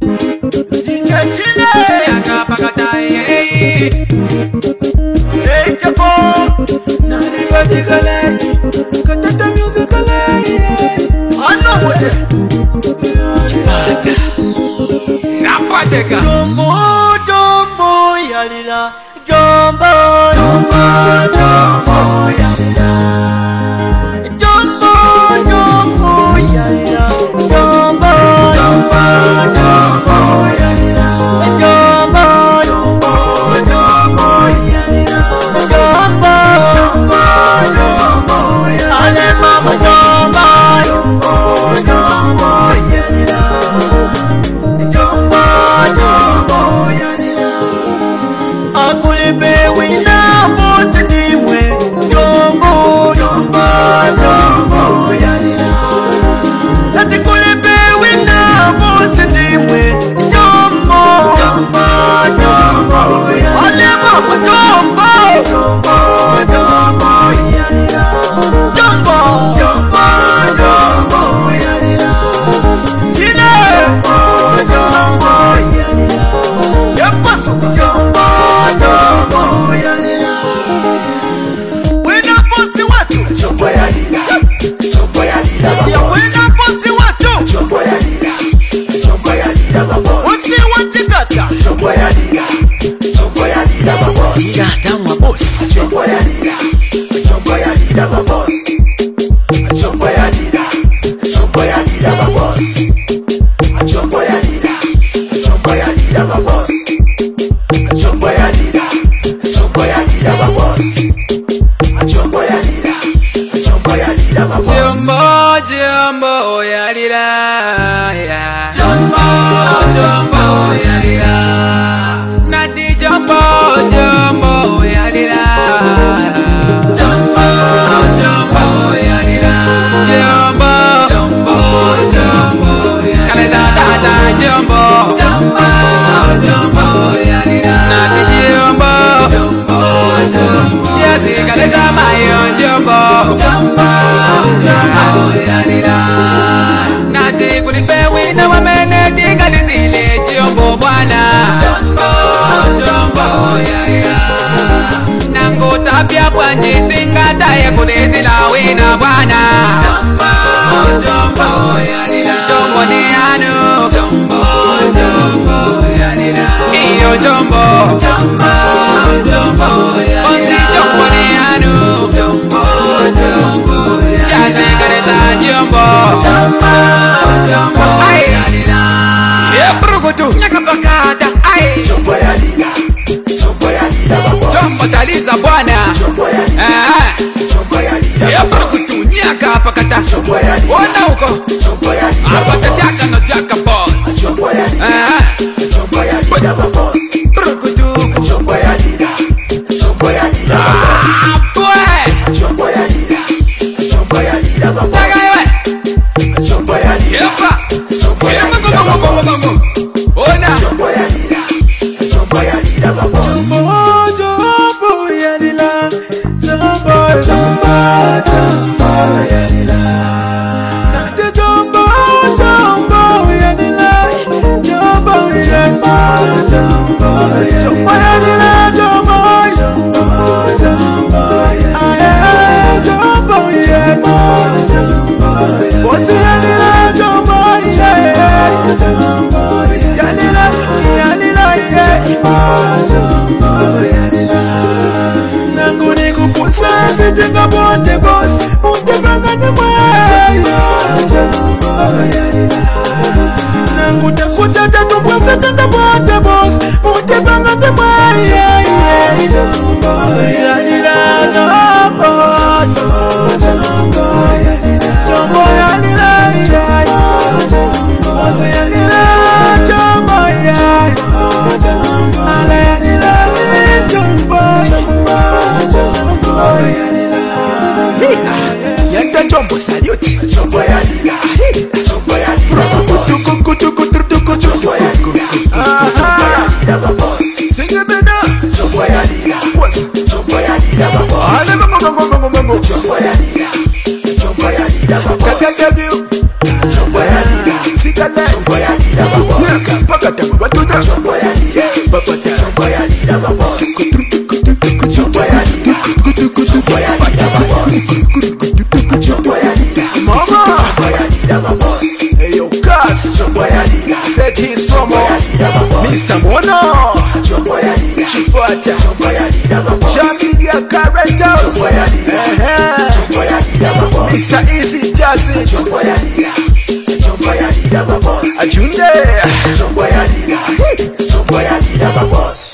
Jumbo, jumbo, yalila, jumbo, jumbo, jumbo, yalila, jumbo, jumbo, yalila, jumbo, jumbo, jumbo, yalila, jumbo, jumbo, jumbo, yalila, jumbo, jumbo, jumbo, ale mama jumbo, jumbo, jumbo, yalila. Akulibe wina bosi nimwe jombo jombo jombo yalila. Lati kulibe wina bosi nimwe jombo jombo jombo yalila. Ale mama jombo jombo jombo yalila. Jombo jombo jombo yalila. Chile jombo yalila. Yapaso jombo jombo yalila. Wena bosi watu jombo yalila. Jombo yalila babosi. Wena bosi watu jombo yalila. Jombo yalila babosi. Wasi wachikata jombo yalila. Jombo yalila babosi. Kata mwa bosi jombo yalila. Jombo yalila babosi. Jombo yalila. Jombo yalila babosi. Jombo yalila. Jombo yalila babosi. Jombo yalila. Jombo yalila babosi. Jombo yalila. Jombo yalila babosi. Jombo jombo yalila. Jombo jombo yalila. Nati jombo jombo yalila. Jombo jombo yalila. Jombo jombo jombo yalila. Kale da jombo jombo jombo yalila. Nati jombo jombo jombo. Yasi kale da mayo jombo jombo jombo yalila. Nati kulipe wina wamene tingali zile jombo bwana. Jombo jombo yalila. Nango tapia kwanji singa taye kudezila wina bwana. Jombo jombo yalila. Jombo ni anu jombo jombo yalila. Iyo jombo jombo jombo yalila. Onsi jombo ni anu jombo jombo yalila. Yate kareta jombo jombo jombo yalila. Yeprugutu nyakapakata ay jombo yalila. Jombo yalila babosi. Jombo taliza bwana. Jombo yalila. Jombo yalila. Yeprugutu nyakapakata. Jombo yalila. Ona huko. Jombo yalila. Abatataka no jaka boss. Jombo yalila. Jombo yalila babosi. Prugutu. Jombo yalila. Jombo yalila babosi. Boy. Jombo yalila. Jombo yalila babosi. Tagaiwe. Jombo yalila. Yepa. Jombo yalila babosi. Ona. Jombo yalila. Jombo yalila babosi. Jombo yalila. Jombo jombo jombo yalila. Nati jombo jombo yalila. Jombo yalila. Jombo yalila. Jombo jombo jombo yalila. Jombo yalila. Bosi yalila. Jombo yalila. Jombo yalila. Yalila jombo yalila. Nanguni kupusa sitenga bote boss. Utebanga ni mwaya. Jombo yalila. Nangutakuta tatubwasa tanga bote boss. Utebanga ni mwaya. Jombo yalila. Jombo jombo yalila. Jombo yalila. Bosi yalila. Jombo yalila. Ale yalila. Jombo jombo yalila. Yanda jombo salute. Jombo yalila. Jombo yalila. Tuku tuku tuku tuku jombo yalila. Jombo yalila babosi. Singe bena. Jombo yalila. Jombo yalila babosi. Ale mama. Jombo yalila. Jombo yalila babosi. Jombo yalila. Sikale. Jombo yalila babosi. paka tabu batuda. Chombo ya liga, papata. Chombo ya liga babos. Chombo ya liga, chombo ya liga babos. Chombo ya liga, mama. Chombo ya liga babos. Hey yo, Cass. Chombo ya liga. Said he's from Mr. Mono. Chombo ya liga, chipata. Chombo ya liga babos. Jamie ya Carretos. Chombo ya liga, chombo ya liga babos. Mr. Easy does it. Chombo ya liga, chombo ya liga babos. Ajunde. Chombo ya liga, chombo ya liga babos.